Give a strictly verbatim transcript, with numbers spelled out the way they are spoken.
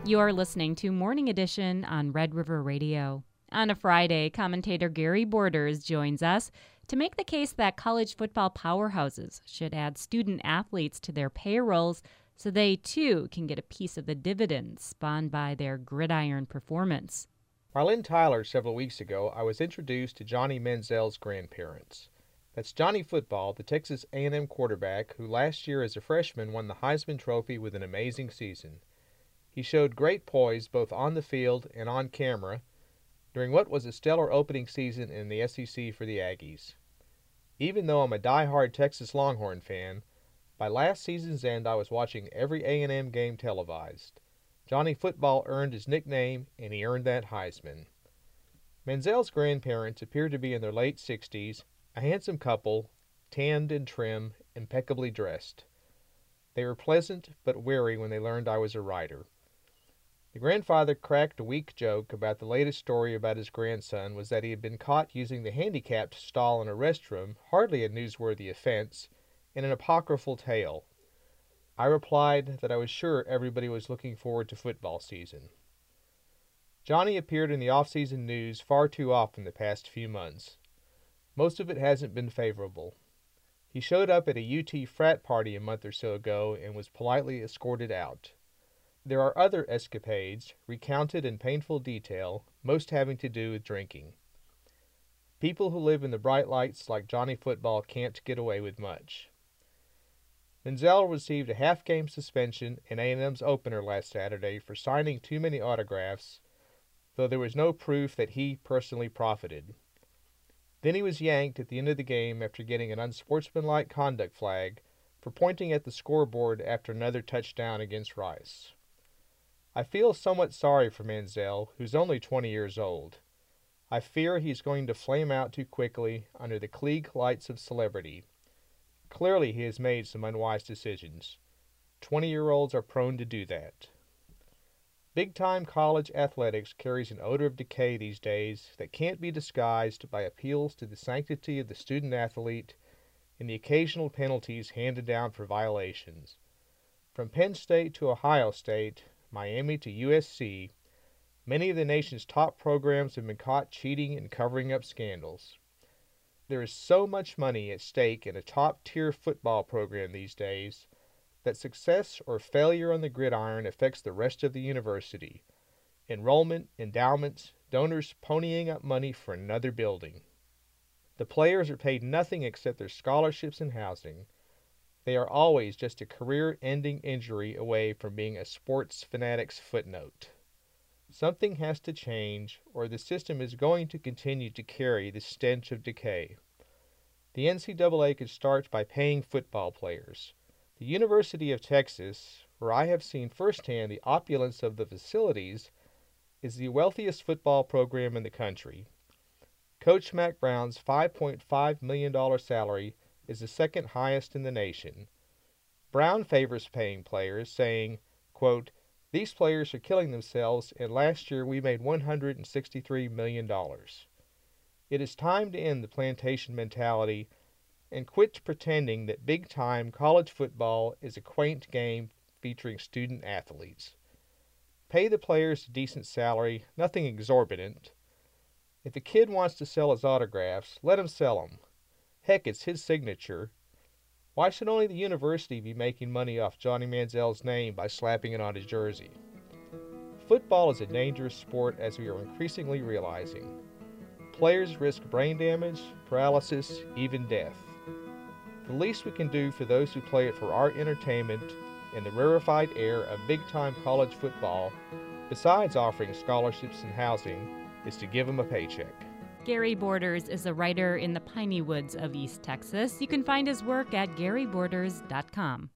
You're listening to Morning Edition on Red River Radio. On a Friday, commentator Gary Borders joins us to make the case that college football powerhouses should add student athletes to their payrolls so they, too, can get a piece of the dividends spawned by their gridiron performance. While in Tyler several weeks ago, I was introduced to Johnny Manziel's grandparents. That's Johnny Football, the Texas A and M quarterback who last year as a freshman won the Heisman Trophy with an amazing season. He showed great poise both on the field and on camera during what was a stellar opening season in the S E C for the Aggies. Even though I'm a die-hard Texas Longhorn fan, by last season's end I was watching every A and M game televised. Johnny Football earned his nickname, and he earned that Heisman. Manziel's grandparents appeared to be in their late sixties, a handsome couple, tanned and trim, impeccably dressed. They were pleasant but wary when they learned I was a writer. The grandfather cracked a weak joke about the latest story about his grandson was that he had been caught using the handicapped stall in a restroom, hardly a newsworthy offense, in an apocryphal tale. I replied that I was sure everybody was looking forward to football season. Johnny appeared in the off-season news far too often the past few months. Most of it hasn't been favorable. He showed up at a U T frat party a month or so ago and was politely escorted out. There are other escapades, recounted in painful detail, most having to do with drinking. People who live in the bright lights like Johnny Football can't get away with much. Manziel received a half-game suspension in A and M's opener last Saturday for signing too many autographs, though there was no proof that he personally profited. Then he was yanked at the end of the game after getting an unsportsmanlike conduct flag for pointing at the scoreboard after another touchdown against Rice. I feel somewhat sorry for Manziel, who's only twenty years old. I fear he's going to flame out too quickly under the clique lights of celebrity. Clearly he has made some unwise decisions. Twenty-year-olds are prone to do that. Big-time college athletics carries an odor of decay these days that can't be disguised by appeals to the sanctity of the student-athlete and the occasional penalties handed down for violations. From Penn State to Ohio State, Miami to U S C, many of the nation's top programs have been caught cheating and covering up scandals. There is so much money at stake in a top-tier football program these days that success or failure on the gridiron affects the rest of the university. Enrollment, endowments, donors ponying up money for another building. The players are paid nothing except their scholarships and housing. They are always just a career-ending injury away from being a sports fanatic's footnote. Something has to change, or the system is going to continue to carry the stench of decay. The N C double A could start by paying football players. The University of Texas, where I have seen firsthand the opulence of the facilities, is the wealthiest football program in the country. Coach Mack Brown's five point five million dollars salary is the second highest in the nation. Brown favors paying players, saying, quote, "These players are killing themselves, and last year we made one hundred sixty-three million dollars. It is time to end the plantation mentality and quit pretending that big-time college football is a quaint game featuring student athletes. Pay the players a decent salary, nothing exorbitant. If a kid wants to sell his autographs, let him sell them. Heck, it's his signature. Why should only the university be making money off Johnny Manziel's name by slapping it on his jersey? Football is a dangerous sport, as we are increasingly realizing. Players risk brain damage, paralysis, even death. The least we can do for those who play it for our entertainment in the rarefied air of big-time college football, besides offering scholarships and housing, is to give them a paycheck. Gary Borders is a writer in the piney woods of East Texas. You can find his work at gary borders dot com.